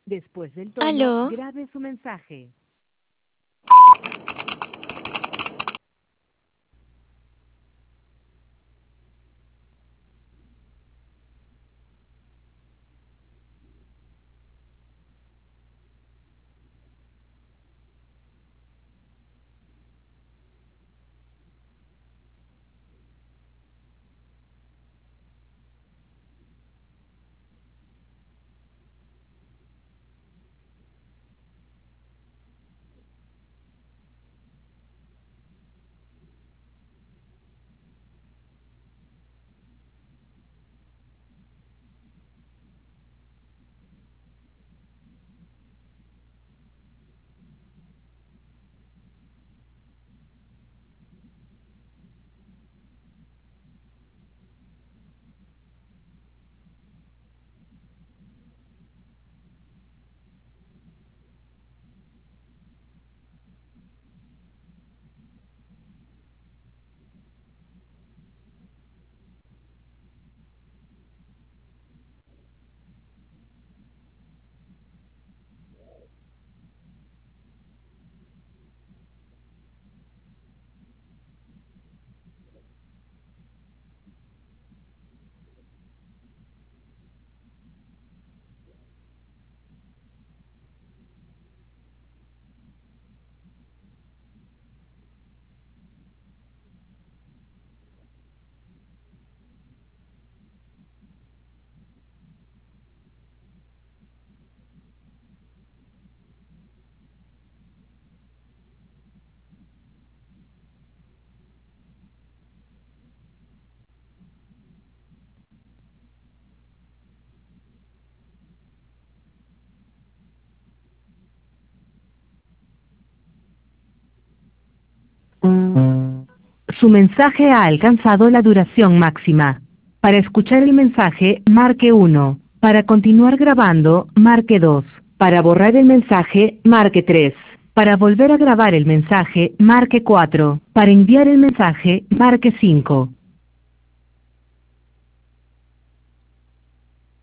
Después del tono, Aló. grabe su mensaje. Su mensaje ha alcanzado la duración máxima. Para escuchar el mensaje, marque 1. Para continuar grabando, marque 2. Para borrar el mensaje, marque 3. Para volver a grabar el mensaje, marque 4. Para enviar el mensaje, marque 5.